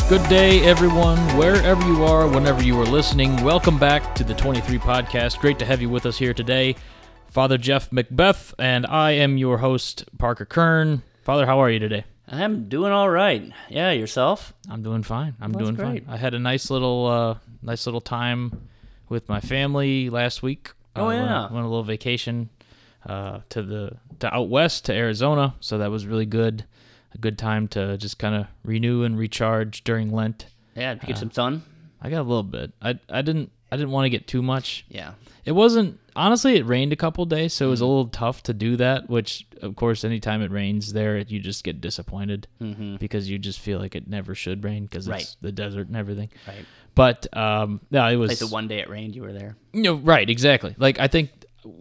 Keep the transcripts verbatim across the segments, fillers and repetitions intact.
Good day, everyone, wherever you are, whenever you are listening. Welcome back to the twenty-three Podcast. Great to have you with us here today. Father Jeff Macbeth, and I am your host, Parker Kern. Father, how are you today? I'm doing all right. Yeah, yourself? I'm doing fine. I'm Well, doing that's great. fine. I had a nice little, uh, nice little time with my family last week. Oh, uh, yeah. Went, went on a little vacation uh, to the to out west to Arizona, so that was really good. A good time to just kind of renew and recharge during Lent. Yeah, did you get Uh, some sun? I got a little bit. I I didn't I didn't want to get too much. Yeah. It wasn't honestly. It rained a couple days, so it was a Mm. little tough to do that. Which, of course, anytime it rains there, you just get disappointed Mm-hmm. because you just feel like it never should rain because Right. it's the desert and everything. Right. But um, no, it was Like the one day it rained, you were there. You know, right, exactly. Like I think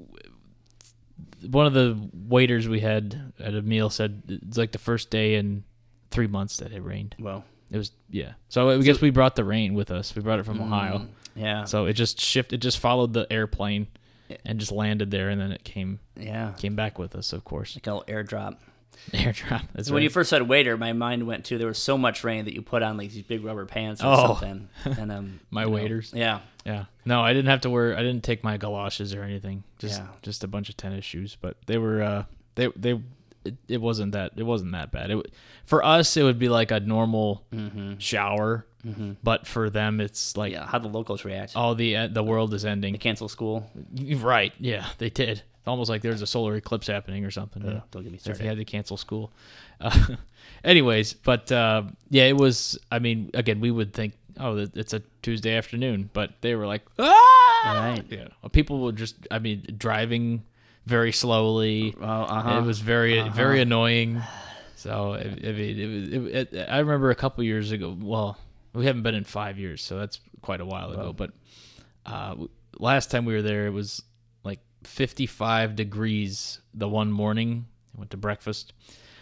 one of the waiters we had at a meal said it's like the first day in three months that it rained. Well, It was yeah. So I guess we brought the rain with us. We brought it from Ohio. mm, yeah. So it just shifted. It just followed the airplane and just landed there, and then it came Yeah. came back with us. Of course, Like a little airdrop. airdrop. That's So when right. you first said waiter, my mind went to there was so much rain that you put on like these big rubber pants or Oh. something. And um, My you know, waders. Yeah. Yeah. No, I didn't have to wear. I didn't take my galoshes or anything. Just Yeah. just a bunch of tennis shoes. But they were. Uh, they they. It, it wasn't that. It wasn't that bad. It w- for us, it would be like a normal Mm-hmm. shower. Mm-hmm. But for them, it's like Yeah. How'd the locals react? all the uh, the world is They ending. cancel school. Right? Yeah, they did. It's almost like there's a solar eclipse happening or something. Uh, Yeah. don't get me If they started. had to cancel school. Uh, anyways, but uh, yeah, it was. I mean, again, we would think, oh, it- it's a Tuesday afternoon, but they were like, ah, Right. yeah. People would just, I mean, driving very slowly. Oh, uh-huh. It was very, Uh-huh. very annoying. So I, I mean, it was. It, it, I remember a couple years ago. Well, we haven't been in five years, so that's quite a while ago. Wow. But uh, last time we were there, it was like fifty-five degrees the one morning. I went to breakfast,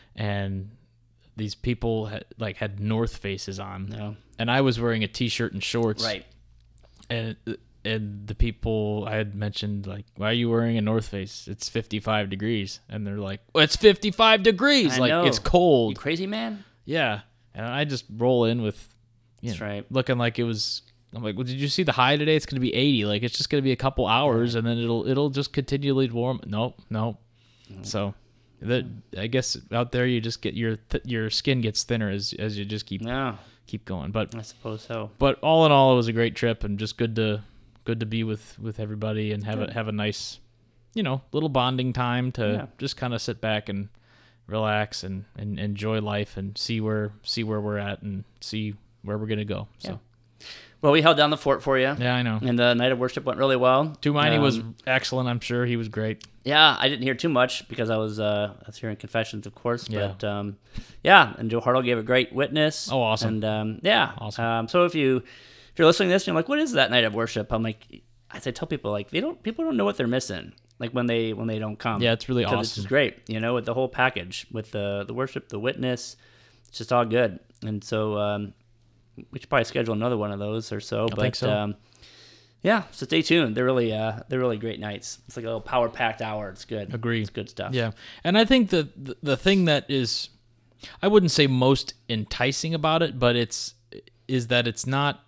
and these people had, like had North Faces on, No. and I was wearing a t-shirt and shorts. Right. And and the people I had mentioned, like, why are you wearing a North Face? It's fifty-five degrees, and they're like, well, it's fifty-five degrees. I like know. it's You cold. crazy man? Yeah, and I just roll in with, you That's know, right. looking like it was. I'm like, well, did you see the high today? It's going to be eighty. Like, it's just going to be a couple hours, and then it'll it'll just continually warm. Nope, nope. So, that I guess out there you just get your th- your skin gets thinner as as you just keep No. keep going. But I suppose so. but all in all, it was a great trip and just good to good to be with, with everybody and have Good. a have a nice, you know, little bonding time to Yeah. just kind of sit back and relax and, and enjoy life and see where see where we're at and see where we're gonna go. So Well, we held down the fort for you. yeah, I know. And the night of worship went really well. Tumini was Um, excellent. I'm sure he was great. Yeah, I didn't hear too much because I was uh, I was hearing confessions, of course. Yeah. But um, yeah, and Joe Hartle gave a great witness. Oh, awesome. And um, yeah, Awesome. Um, so if you if you're listening to this and you're like, what is that night of worship? I'm like, I say tell people like they don't people don't know what they're missing. Like when they when they don't come. Yeah, it's really 'Cause It's awesome. just great, you know, with the whole package, with the the worship, the witness, it's just all good. And so um, we should probably schedule another one of those or so. I but think so. Um, yeah, so stay tuned. They're really uh they're really great nights. It's like a little power packed hour. It's good. Agree. It's good stuff. Yeah, and I think the, the the thing that is, I wouldn't say most enticing about it, but it's is that it's not,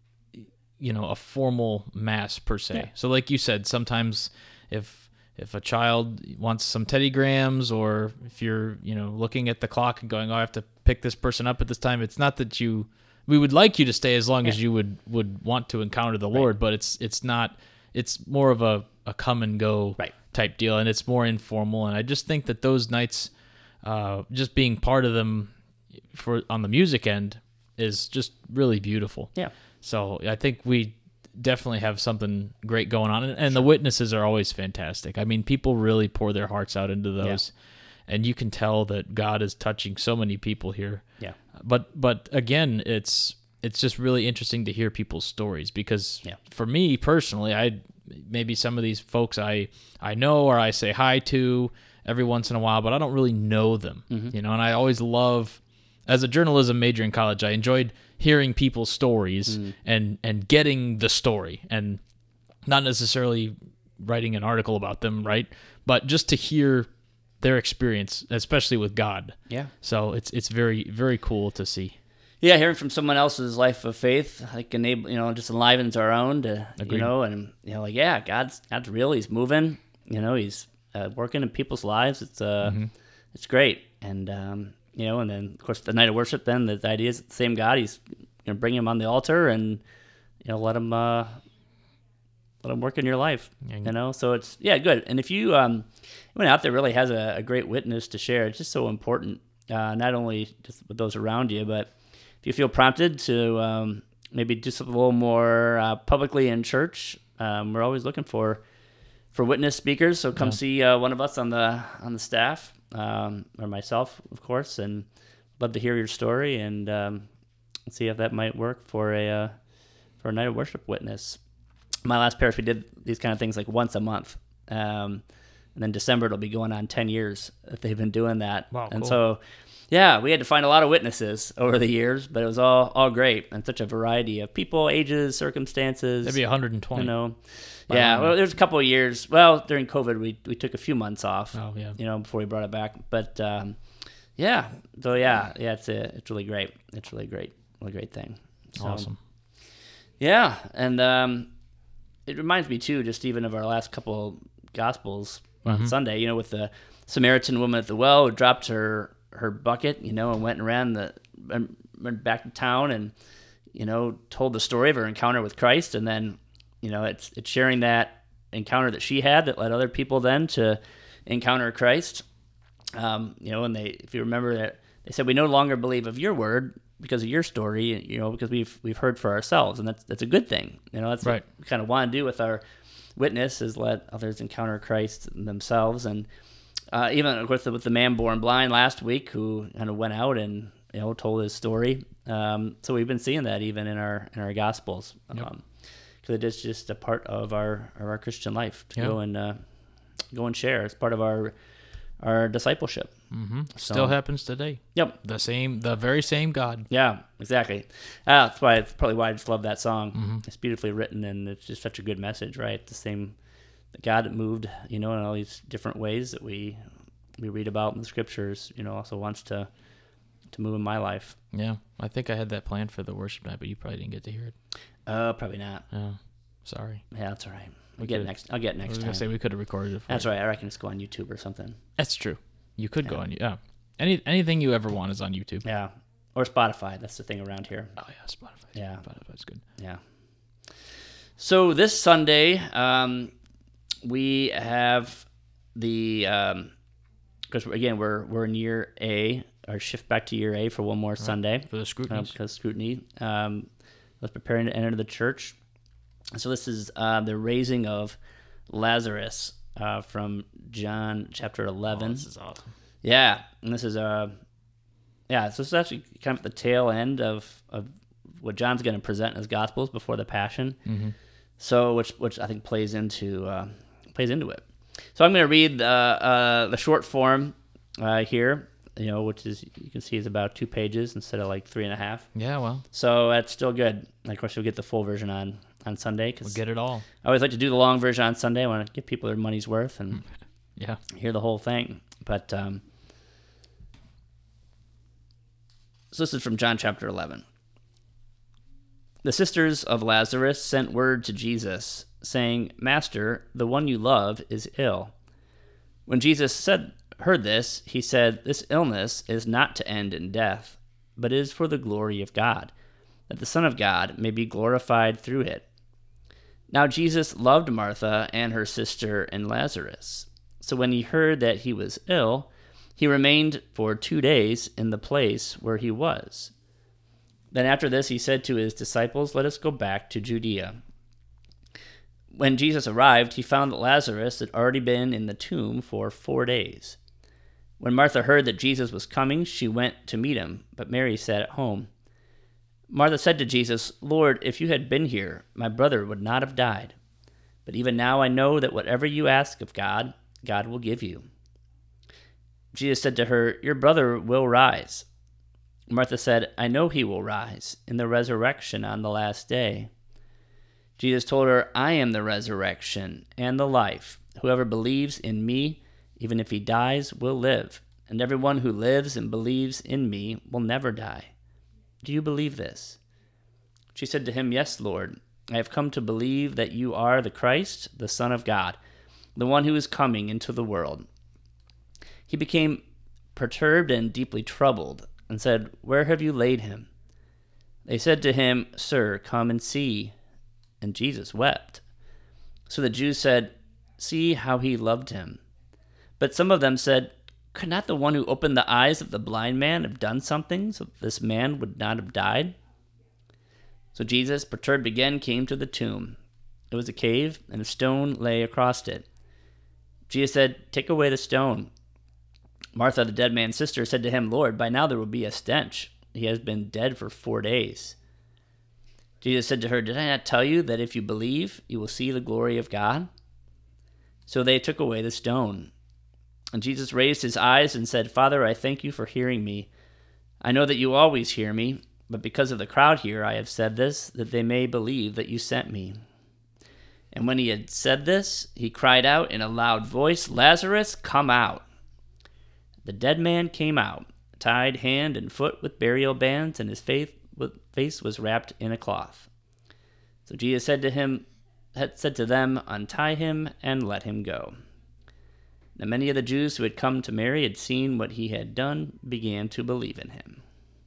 you know, a formal mass per se. Yeah. So like you said, sometimes if if a child wants some Teddy Grahams, or if you're, you know, looking at the clock and going, oh, I have to pick this person up at this time, it's not that you, we would like you to stay as long as you would, would want to encounter the Lord, but it's it's not, it's more of a, a come and go Right. type deal, and it's more informal. And I just think that those nights, uh, just being part of them for on the music end is just really beautiful. Yeah. So I think we definitely have something great going on, and, and the witnesses are always fantastic. I mean, people really pour their hearts out into those, and you can tell that God is touching so many people here. Yeah. But but again, it's it's just really interesting to hear people's stories, because Yeah. for me personally, I maybe some of these folks I I know or I say hi to every once in a while, but I don't really know them. Mm-hmm. You know, and I always love, as a journalism major in college, I enjoyed hearing people's stories Mm. and and getting the story, and not necessarily writing an article about them, right? But just to hear their experience, especially with God. Yeah. So it's it's very very cool to see. yeah, hearing from someone else's life of faith, like enable, you know, just enlivens our own to, Agreed. you know, and you know, like yeah, God's God's real. He's moving. You know, He's uh, working in people's lives. It's uh, Mm-hmm. it's great, and um, you know, and then of course the night of worship. Then the idea is the same God. He's gonna bring him on the altar and you know let him uh, let him work in your life. Yeah. You know, so it's yeah, good. And if you um, anyone out there really has a, a great witness to share, it's just so important. Uh, not only just with those around you, but if you feel prompted to um, maybe do something a little more uh, publicly in church, um, we're always looking for for witness speakers. So come Yeah. see uh, one of us on the on the staff, um, or myself, of course, and love to hear your story and um, see if that might work for a uh, for a night of worship witness. My last parish, we did these kind of things like once a month, um, and then December it'll be going on ten years that they've been doing that. Wow, and cool. so. Yeah, we had to find a lot of witnesses over the years, but it was all, all great and such a variety of people, ages, circumstances. That'd be one hundred twenty. You know, By yeah. now. Well, there's a couple of years. Well, during COVID, we we took a few months off. Oh, yeah. You know, before we brought it back. But um, yeah, so yeah, yeah, it's a, it's really great. It's really great, really great thing. So, Awesome. Yeah, and um, it reminds me too, just even of our last couple Gospels on Mm-hmm. Sunday. You know, with the Samaritan woman at the well who dropped her her bucket, you know, and went around the and went back to town and you know told the story of her encounter with Christ, and then you know it's it's sharing that encounter that she had that led other people then to encounter Christ. Um, you know, and they, if you remember that, they said we no longer believe of your word because of your story, you know, because we've we've heard for ourselves, and that's that's a good thing. You know, that's Right. what we kind of want to do with our witness is let others encounter Christ themselves. And uh, even of course with the man born blind last week who kind of went out and you know told his story. Um, so we've been seeing that even in our in our Gospels, Yep. um, because it is just a part of our of our Christian life to Yeah. go and uh, go and share. It's part of our our discipleship. Mm-hmm. So- Still happens today. Yep. The same, the very same God. Yeah, exactly. Uh, that's why it's probably why I just love that song. Mm-hmm. It's beautifully written and it's just such a good message, right? The same God that moved, you know, in all these different ways that we we read about in the scriptures, you know, also wants to to move in my life. Yeah. I think I had that planned for the worship night, but you probably didn't get to hear it. Uh, probably not. Oh, sorry. Yeah, that's all right. I'll We get could- next. I'll get I next was time. gonna say we could have recorded it. For That's you. right. I reckon it's go on YouTube or something. That's true. You could go on. Yeah. Any anything you ever want is on YouTube. Yeah, or Spotify. That's the thing around here. Oh yeah, Spotify. Yeah. Spotify's good. Yeah. So this Sunday, um, we have the because again we're we're in year A, or shift back to year A for one more Sunday For the scrutiny. um, because scrutiny. Um, was preparing to enter the church. So this is uh, the raising of Lazarus uh, from John chapter eleven. Oh, this is awesome. Yeah, and this is uh yeah, so this is actually kind of the tail end of, of what John's going to present in his Gospels before the Passion. Mm-hmm. So which which I think plays into uh, plays into it. So I'm going to read uh, uh, the short form uh, here, you know, which is you can see is about two pages instead of like three and a half. Yeah. Well, So that's still good. And of course, you'll get the full version on on Sunday we'll because get it all. I always like to do the long version on Sunday. I want to give people their money's worth and Yeah. hear the whole thing. But um, so this is from John chapter eleven. The sisters of Lazarus sent word to Jesus, saying, "Master, the one you love is ill." When Jesus said, heard this, he said, "This illness is not to end in death, but is for the glory of God, that the Son of God may be glorified through it." Now Jesus loved Martha and her sister and Lazarus. So when he heard that he was ill, he remained for two days in the place where he was. Then after this he said to his disciples, "Let us go back to Judea." When Jesus arrived, he found that Lazarus had already been in the tomb for four days. When Martha heard that Jesus was coming, she went to meet him, but Mary sat at home. Martha said to Jesus, "Lord, if you had been here, my brother would not have died. But even now I know that whatever you ask of God, God will give you." Jesus said to her, "Your brother will rise." Martha said, "I know he will rise in the resurrection on the last day." Jesus told her, "I am the resurrection and the life. Whoever believes in me, even if he dies, will live. And everyone who lives and believes in me will never die. Do you believe this?" She said to him, "Yes, Lord. I have come to believe that you are the Christ, the Son of God, the one who is coming into the world." He became perturbed and deeply troubled, and said, "Where have you laid him?" They said to him, "Sir, come and see." And Jesus wept. So the Jews said, "See how he loved him." But some of them said, "Could not the one who opened the eyes of the blind man have done something so that this man would not have died?" So Jesus, perturbed again, came to the tomb. It was a cave, and a stone lay across it. Jesus said, "Take away the stone." Martha, the dead man's sister, said to him, "Lord, by now there will be a stench. He has been dead for four days." Jesus said to her, "Did I not tell you that if you believe, you will see the glory of God?" So they took away the stone. And Jesus raised his eyes and said, "Father, I thank you for hearing me. I know that you always hear me, but because of the crowd here, I have said this, that they may believe that you sent me." And when he had said this, he cried out in a loud voice, "Lazarus, come out." The dead man came out, tied hand and foot with burial bands, and his face was wrapped in a cloth. So Jesus said to him, had said to them, "Untie him and let him go." Now many of the Jews who had come to Mary had seen what he had done, began to believe in him.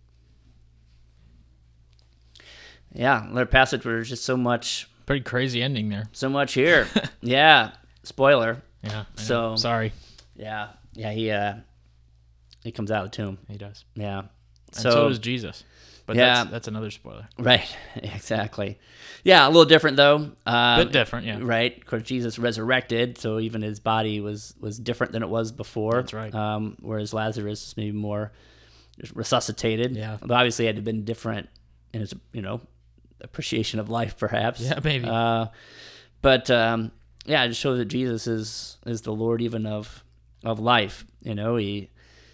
Yeah, another passage where there's just so much, Pretty crazy ending there. so much here. Yeah, spoiler. Yeah. I know. So sorry. Yeah, yeah, he uh, he comes out of the tomb. He does. Yeah. And So, so does Jesus. But Yeah. that's, that's another spoiler. right, exactly. Yeah, a little different though. Um, Bit different, yeah. Right, of course, Jesus resurrected, so even his body was was different than it was before. That's right. Um, whereas Lazarus is maybe more resuscitated. Yeah. But obviously, it had to have been different in his, you know, appreciation of life, perhaps. Yeah, maybe. Uh, but um, yeah, it just shows that Jesus is is the Lord even of of life. You know, he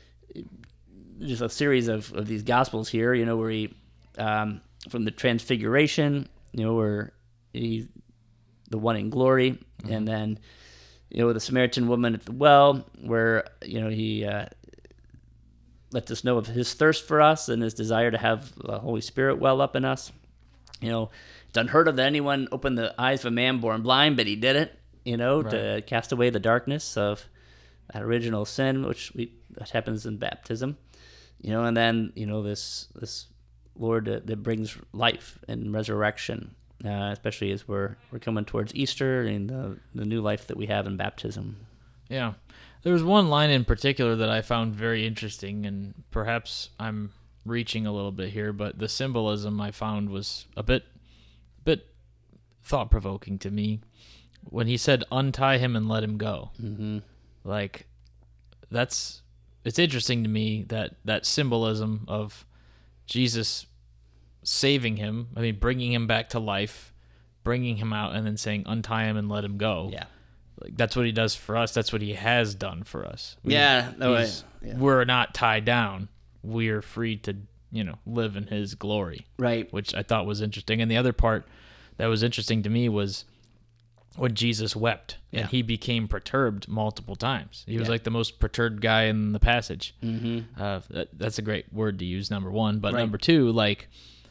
just a series of, of these gospels here. You know, where he um, from the Transfiguration. You know, where he the one in glory, mm-hmm. and then you know the Samaritan woman at the well, where you know he. Uh, lets us know of his thirst for us and his desire to have the Holy Spirit well up in us. You know, it's unheard of that anyone opened the eyes of a man born blind, but he did it, you know, right. to cast away the darkness of that original sin, which we that happens in baptism. You know, and then, you know, this this Lord that, that brings life and resurrection, uh, especially as we're we're coming towards Easter and the, the new life that we have in baptism. Yeah. There was one line in particular that I found very interesting, and perhaps I'm reaching a little bit here, but the symbolism I found was a bit bit thought-provoking to me when he said, "Untie him and let him go." Mm-hmm. Like, that's, it's interesting to me that that symbolism of Jesus saving him, I mean, bringing him back to life, bringing him out, and then saying, "Untie him and let him go." Yeah. Like, that's what he does for us. That's what he has done for us. We, yeah, no way. Yeah. We're not tied down. We're free to, you know, live in his glory. Right. Which I thought was interesting. And the other part that was interesting to me was when Jesus wept and yeah. he became perturbed multiple times. He was yeah. like the most perturbed guy in the passage. Mm-hmm. Uh, that, that's a great word to use, number one. But right. number two, like,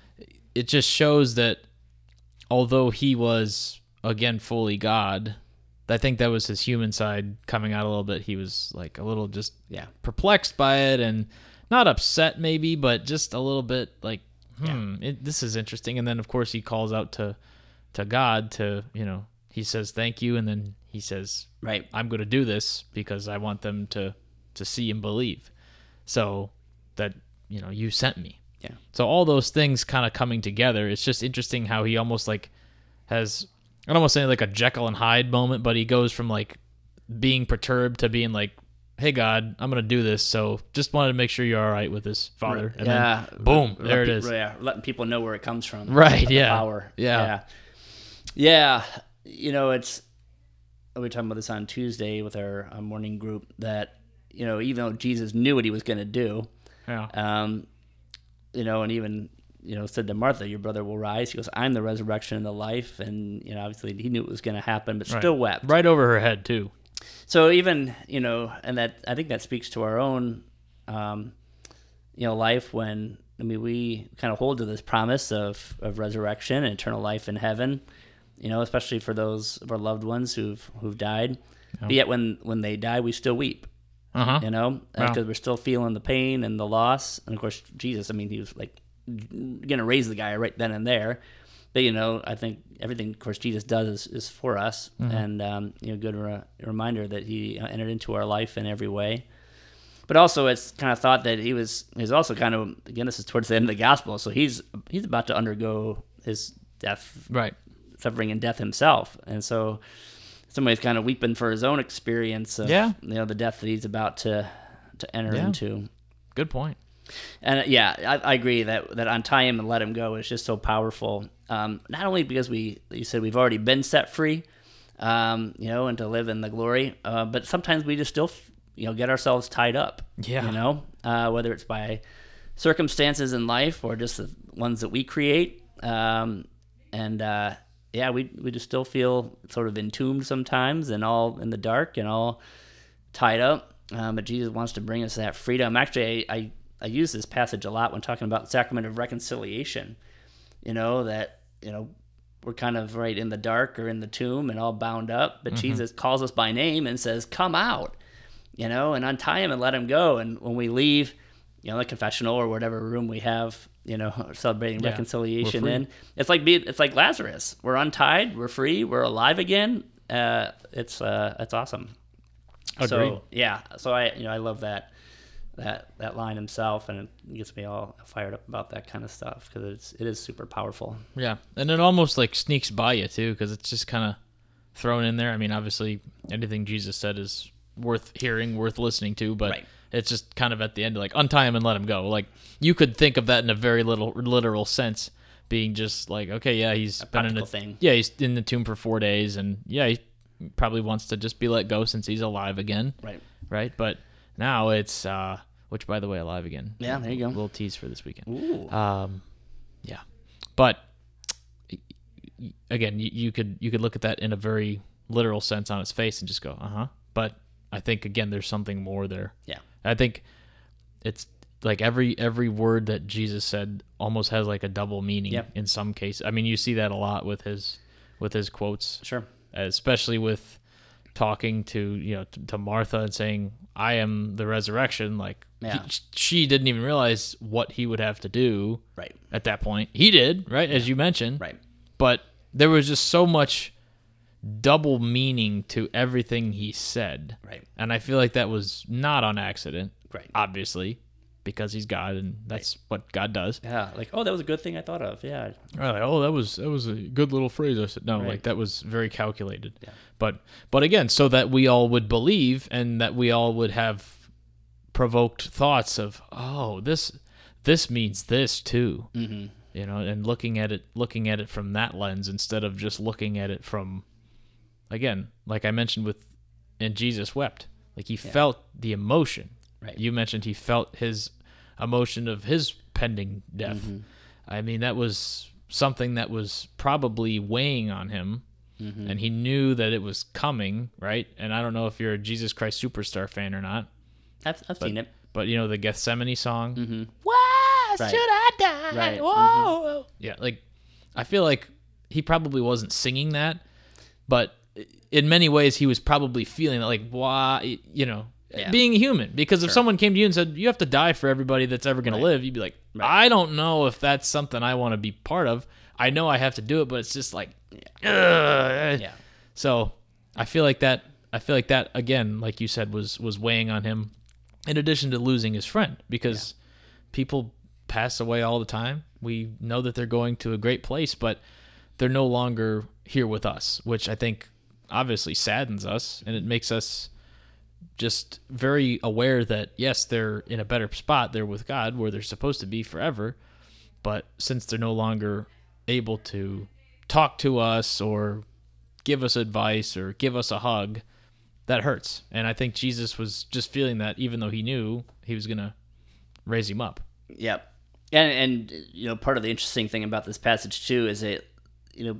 it just shows that although he was, again, fully God, I think that was his human side coming out a little bit. He was like a little just yeah. perplexed by it and not upset maybe, but just a little bit like, hmm, yeah. it, this is interesting. And then, of course, he calls out to to God to, you know, he says, "Thank you." And then he says, right, "I'm going to do this because I want them to, to see and believe. So that, you know, you sent me." Yeah. So all those things kind of coming together. It's just interesting how he almost like has... I don't want to say like a Jekyll and Hyde moment, but he goes from like being perturbed to being like, "Hey God, I'm going to do this. So just wanted to make sure you're all right with this, Father." And yeah. then boom, let, there let it people, is. Yeah. Letting people know where it comes from. Right. Yeah. Power. Yeah. yeah. Yeah. You know, it's, we were talking about this on Tuesday with our, our morning group that, you know, even though Jesus knew what he was going to do, yeah. um, you know, and even, you know, said to Martha, "Your brother will rise." He goes, "I'm the resurrection and the life." And, you know, obviously he knew it was going to happen, but right. still wept. Right over her head, too. So even, you know, and that, I think that speaks to our own, um, you know, life when, I mean, we kind of hold to this promise of, of resurrection and eternal life in heaven, you know, especially for those of our loved ones who've who've died. Yeah. But yet when, when they die, we still weep, uh-huh. you know, because wow. we're still feeling the pain and the loss. And, of course, Jesus, I mean, he was, like, going to raise the guy right then and there. But, you know, I think everything, of course, Jesus does is, is for us. Mm-hmm. And, um, you know, good re- reminder that he entered into our life in every way. But also, it's kind of thought that he was he's also kind of, again, this is towards the end of the gospel, so he's he's about to undergo his death, right, suffering and death himself, and so somebody's kind of weeping for his own experience of, yeah. you know, the death that he's about to to enter yeah. into. Good point. And uh, yeah, I, I agree that that untie him and let him go is just so powerful. Um, not only because we, you said we've already been set free, um, you know, and to live in the glory, uh, but sometimes we just still. you know, get ourselves tied up, yeah. you know, uh, whether it's by circumstances in life or just the ones that we create. Um, and, uh, yeah, we, we just still feel sort of entombed sometimes and all in the dark and all tied up. Um, but Jesus wants to bring us that freedom. Actually, I, I, I use this passage a lot when talking about the sacrament of reconciliation, you know, that, you know, we're kind of right in the dark or in the tomb and all bound up, but mm-hmm. Jesus calls us by name and says, come out. You know, and untie him and let him go. And when we leave, you know, the confessional or whatever room we have, you know, celebrating yeah, reconciliation in, it's like be, it's like Lazarus. We're untied, we're free, we're alive again. Uh, it's uh, it's awesome. Agreed. So yeah, so I you know I love that that that line himself, and it gets me all fired up about that kind of stuff because it's it is super powerful. Yeah, and it almost like sneaks by you too because it's just kind of thrown in there. I mean, obviously, anything Jesus said is worth hearing, worth listening to, but right. it's just kind of at the end, like untie him and let him go. Like you could think of that in a very little literal sense, being just like, okay, yeah, he's a been in a thing. yeah, he's in the tomb for four days, and yeah, he probably wants to just be let go since he's alive again, right? Right, but now it's uh, which by the way, alive again. Yeah, there you go. A little tease for this weekend. Ooh. Um, yeah, but again, you, you could you could look at that in a very literal sense on its face and just go, uh huh, but. I think again, there's something more there. Yeah, I think it's like every every word that Jesus said almost has like a double meaning yep. in some cases. I mean, you see that a lot with his with his quotes, sure, especially with talking to you know to, to Martha and saying, "I am the resurrection." Like yeah. he, she didn't even realize what he would have to do. Right at that point, he did right as you mentioned. Right, but there was just so much double meaning to everything he said. Right. And I feel like that was not on accident. Right. Obviously, because he's God and that's right. what God does. Yeah. Like, oh, that was a good thing I thought of. Yeah. Right, like, oh, that was that was a good little phrase. I said, no, right. like that was very calculated. Yeah. But but again, so that we all would believe and that we all would have provoked thoughts of, oh, this this means this too. Mm-hmm. You know, and looking at it looking at it from that lens instead of just looking at it from again, like I mentioned with, and Jesus wept. Like he yeah. felt the emotion. Right. You mentioned he felt his emotion of his pending death. Mm-hmm. I mean, that was something that was probably weighing on him, mm-hmm. and he knew that it was coming, right? And I don't know if you're a Jesus Christ Superstar fan or not. I've, I've but, seen it. But, you know, the Gethsemane song? Mm-hmm. Why right. should I die? Right. Whoa. Mm-hmm. Yeah, like, I feel like he probably wasn't singing that, but in many ways he was probably feeling that, like, why, you know, yeah. being human. Because if sure. someone came to you and said, you have to die for everybody that's ever going right. to live, you'd be like, right. I don't know if that's something I want to be part of. I know I have to do it, but it's just like, yeah. yeah. So I feel like that, I feel like that, again, like you said, was, was weighing on him in addition to losing his friend, because yeah. people pass away all the time. We know that they're going to a great place, but they're no longer here with us, which I think obviously saddens us, and it makes us just very aware that, yes, they're in a better spot. They're with God where they're supposed to be forever, but since they're no longer able to talk to us or give us advice or give us a hug, that hurts. And I think Jesus was just feeling that, even though he knew he was going to raise him up. Yep. And, and, you know, part of the interesting thing about this passage, too, is that, you know,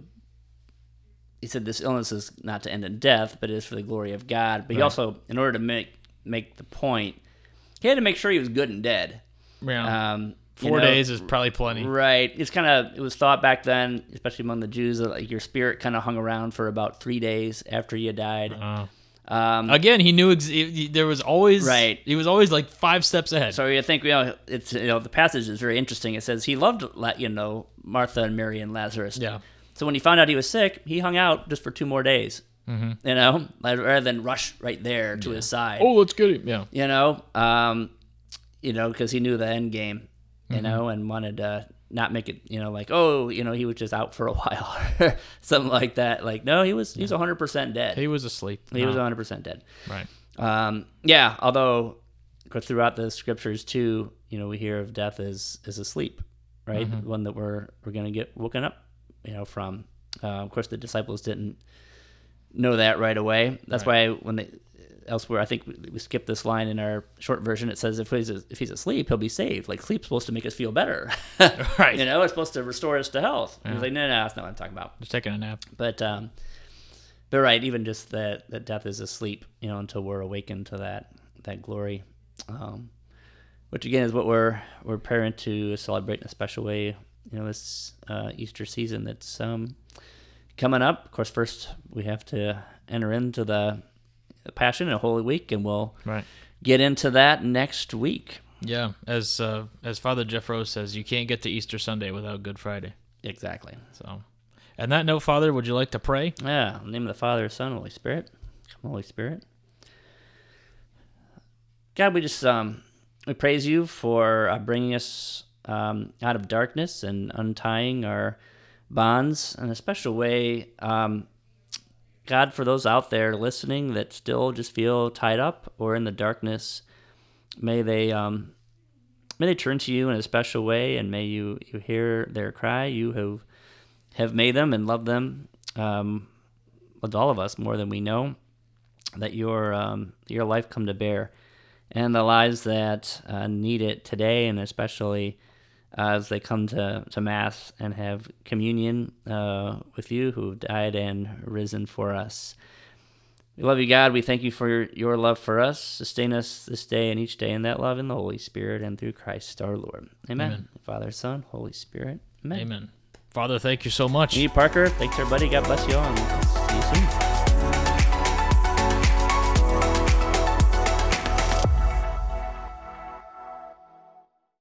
he said this illness is not to end in death, but it is for the glory of God. But right. he also, in order to make make the point, he had to make sure he was good and dead. Yeah. Um, Four you know, days is probably plenty. Right. It's kind of, it was thought back then, especially among the Jews, that like your spirit kind of hung around for about three days after you died. Uh, Um, again, he knew ex- he, there was always Right. He was always like five steps ahead. so you think, you know, it's, you know, the passage is very interesting. It says he loved, you know, Martha and Mary and Lazarus. Yeah. So when he found out he was sick, he hung out just for two more days. Mm-hmm. You know, like, rather than rush right there to his side. Oh, let's get him. Yeah. You know, um, you know, because he knew the end game. You Mm-hmm. know, and wanted to not make it, you know, like, oh, you know, he was just out for a while or something like that. Like, no, he was, he's one hundred percent dead. He was asleep. He No. was one hundred percent dead. Right. Um, yeah, although, of course, throughout the scriptures, too, you know, we hear of death as, as asleep, right? Mm-hmm. One that we're, we're going to get woken up, you know, from. Uh, of course, the disciples didn't know that right away. That's Right. why when they, elsewhere, I think we, we skipped this line in our short version. It says if he's if he's asleep, he'll be saved. Like sleep's supposed to make us feel better, Right. You know, it's supposed to restore us to health. Yeah. He's like, no, no, that's not what I'm talking about. Just taking a nap. But um, but right, even just that that death is asleep, you know, until we're awakened to that that glory, um, which again is what we're we're preparing to celebrate in a special way. You know, this uh, Easter season that's um, coming up. Of course, first we have to enter into the Passion and Holy Week, and we'll Right. get into that next week. Yeah. As uh, as Father Jeff Rose says, you can't get to Easter Sunday without Good Friday. Exactly. So, on that note, Father, would you like to pray? Yeah. In the name of the Father, Son, Holy Spirit. Come, Holy Spirit. God, we just um, we praise you for uh, bringing us um, out of darkness and untying our bonds in a special way. Um, God, for those out there listening that still just feel tied up or in the darkness, may they um, may they turn to you in a special way, and may you, you hear their cry. You have have made them and loved them, um, loved all of us more than we know. That your um, your life come to bear, and the lives that uh, need it today, and especially uh, as they come to, to Mass and have communion uh, with you who have died and risen for us. We love you, God. We thank you for your, your love for us. Sustain us this day and each day in that love in the Holy Spirit and through Christ our Lord. Amen. Amen. Father, Son, Holy Spirit. Amen. Amen. Father, thank you so much. Me, Parker. Thanks, everybody. God bless you all, and see you soon.